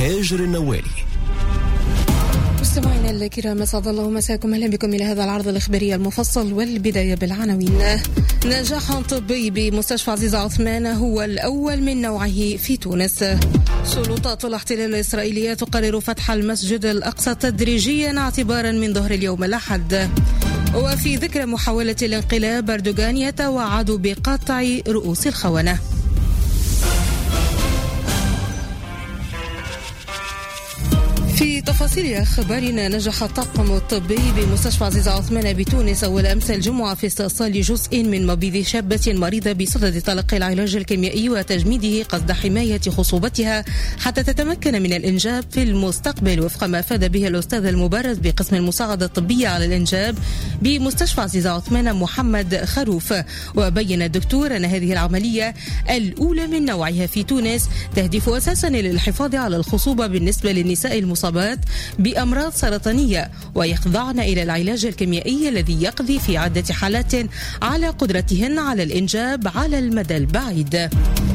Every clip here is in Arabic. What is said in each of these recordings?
هاجر النوالي. مستمعينا الكرام، اسعد الله مساكم، اهلا بكم الى هذا العرض الاخباري المفصل. والبدايه بالعناوين. نجاح طبي بمستشفى عزيز عثمان هو الاول من نوعه في تونس. سلطات الاحتلال الاسرائيليه تقرر فتح المسجد الاقصى تدريجيا اعتبارا من ظهر اليوم الاحد. وفي ذكرى محاوله الانقلاب، أردوغان يتوعد بقطع رؤوس الخونه. في تفاصيل أخبارنا، نجح الطاقم الطبي بمستشفى عزيز عثمان بتونس أول أمس الجمعة في استئصال جزء من مبيض شابة مريضة بصدد تلقي العلاج الكيميائي وتجميده قصد حماية خصوبتها حتى تتمكن من الإنجاب في المستقبل، وفق ما أفاد به الأستاذ المبرز بقسم المساعدة الطبية على الإنجاب بمستشفى عزيز عثمان محمد خروف. وبين الدكتور أن هذه العملية الأولى من نوعها في تونس تهدف أساسا إلى الحفاظ على الخصوبة بالنسبة للنساء المصابات بأمراض سرطانية، ويخضعن إلى العلاج الكيميائي الذي يقضي في عدة حالات على قدرتهن على الإنجاب على المدى البعيد.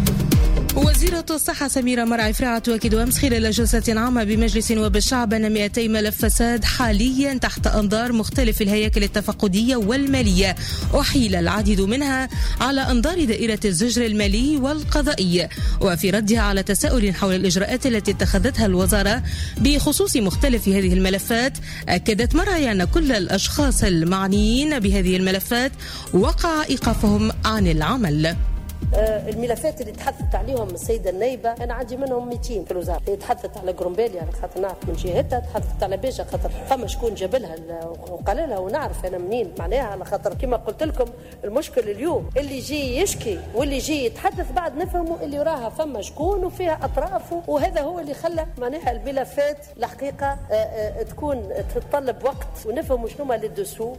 وزيرة الصحة سميرة مرعي فرعة تؤكد أمس خلال جلسة عامة بمجلس نواب الشعب أن 200 ملف فساد حاليا تحت أنظار مختلف الهياكل التفقدية والمالية، أحيل العديد منها على أنظار دائرة الزجر المالي والقضائي. وفي ردها على تساؤل حول الإجراءات التي اتخذتها الوزارة بخصوص مختلف هذه الملفات، أكدت مرعي أن كل الأشخاص المعنيين بهذه الملفات وقع إيقافهم عن العمل. الملفات اللي تحدثت عليهم السيدة النائبة أنا عندي منهم 200 في الوزارة. هي تحدثت على جرومبيليا على خاطر نعرف من جهتها، تحدثت على بيجا خاطر فما شكون جاب لها وقال لها ونعرف أنا منين معناها، على خاطر كما قلت لكم المشكل اليوم اللي يجي يشكي واللي يجي يتحدث بعد نفهموا اللي وراها فما شكون وفيها أطرافه، وهذا هو اللي خلى معناها الملفات الحقيقة تكون تتطلب وقت ونفهموا شنو ما للدسو.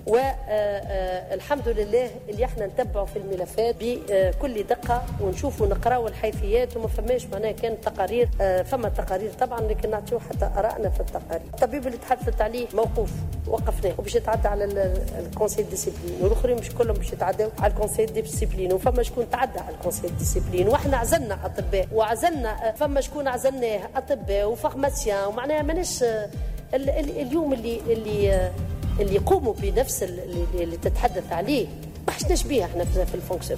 والحمد لله اللي احنا نتبعوا في الملفات بكل دقة ونشوفوا نقراوا الحيثيات، وما فماش معناها كان تقارير، فما تقارير طبعا لكن نعطيو حتى آرائنا في التقارير. الطبيب اللي تحدثت عليه موقوف وقفناه وباش يتعدى على الكونسيل ديسيبلين، والاخرين مش كلهم باش يتعداو على الكونسيل ديسيبلين، وفما شكون تعدى على الكونسيل ديسيبلين، واحنا عزلنا اطباء وعزلنا فما شكون عزلناه اطباء وفارماسيان، ومعناها ماناش اليوم اللي يقوموا بنفس اللي تتحدث عليه ما حشناش بيه احنا في الفونكسيون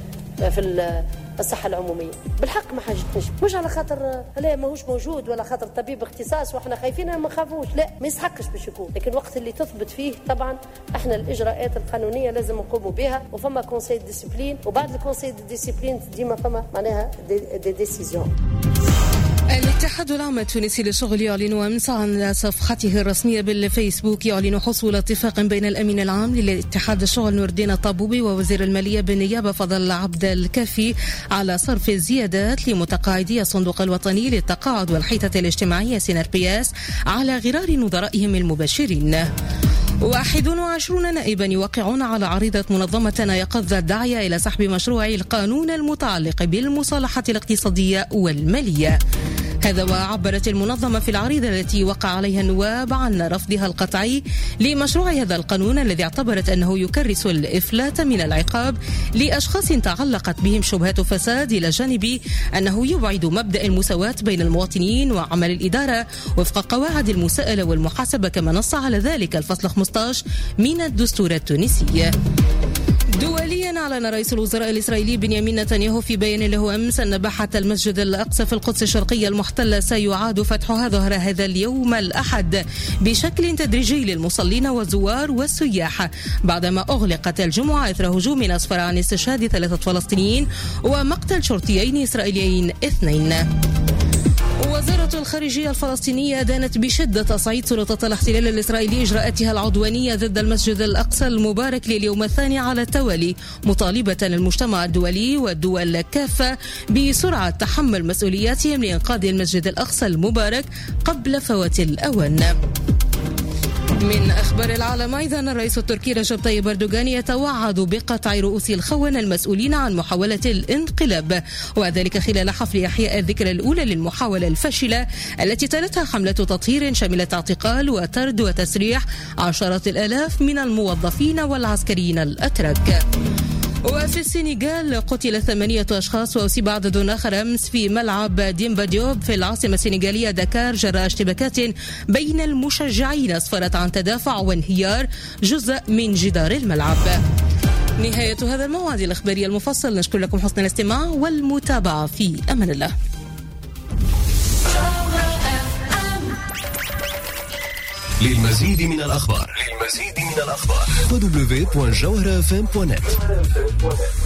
في الصحة العمومية. بالحق ما حاجتنيش، مش على خاطر لا ماهوش موجود ولا خاطر طبيب اختصاص واحنا خايفين ما نخافوش، لا ما يسحقش باش يكون، لكن وقت اللي تثبت فيه طبعا احنا الإجراءات القانونية لازم نقوموا بها، وفما كونسيل ديسيبلين، وبعد الكونسيل ديسيبلين ديما فما معناها دي ديسيزيون. الاتحاد العام التونسي للشغل يعلن أمس عن صفحته الرسمية بالفيسبوك يعلن حصول اتفاق بين الأمين العام للاتحاد الشغل نور الدين الطابوبي ووزير المالية بالنيابة فضل عبد الكافي على صرف الزيادات لمتقاعدي الصندوق الوطني للتقاعد والحيطة الاجتماعية سيناربياس على غرار نظرائهم المباشرين. 21 نائبا يوقعون على عريضة منظمة يقظ الداعية إلى سحب مشروع القانون المتعلق بالمصالحة الاقتصادية والمالية. هذا وعبرت المنظمة في العريضة التي وقع عليها النواب عن رفضها القطعي لمشروع هذا القانون الذي اعتبرت أنه يكرس الإفلات من العقاب لأشخاص تعلقت بهم شبهات فساد، إلى جانب أنه يبعد مبدأ المساواة بين المواطنين وعمل الإدارة وفق قواعد المساءلة والمحاسبة، كما نص على ذلك الفصل 15 من الدستور التونسي. دوليا، أعلن رئيس الوزراء الإسرائيلي بنيامين نتنياهو في بيان له أمس أن باحة المسجد الأقصى في القدس الشرقية المحتلة سيعاد فتحها ظهر هذا اليوم الأحد بشكل تدريجي للمصلين والزوار والسياح، بعدما أغلقت الجمعة إثر هجوم أسفر عن استشهاد 3 فلسطينيين ومقتل شرطيين إسرائيليين 2. وزارة الخارجية الفلسطينية دانت بشدة تصعيد سلطة الاحتلال الإسرائيلي إجراءاتها العدوانية ضد المسجد الأقصى المبارك لليوم الثاني على التوالي، مطالبة المجتمع الدولي والدول كافة بسرعة تحمل مسؤولياتهم لإنقاذ المسجد الأقصى المبارك قبل فوات الأوان. من أخبار العالم أيضا، الرئيس التركي رجب طيب أردوغان يتوعد بقطع رؤوس الخونة المسؤولين عن محاولة الانقلاب، وذلك خلال حفل إحياء الذكرى الأولى للمحاولة الفاشلة التي تلتها حملة تطهير شملت اعتقال وطرد وتسريح عشرات الآلاف من الموظفين والعسكريين الأتراك. وفي السنغال قتل 8 أشخاص وأصيب عدد آخر أمس في ملعب ديمبا ديوب في العاصمة السنغالية دكار جراء اشتباكات بين المشجعين أسفرت عن تدافع وانهيار جزء من جدار الملعب. نهاية هذا الموعد الإخباري المفصل. نشكر لكم حسن الاستماع والمتابعة. في أمان الله. للمزيد من الأخبار www.jawharafm.net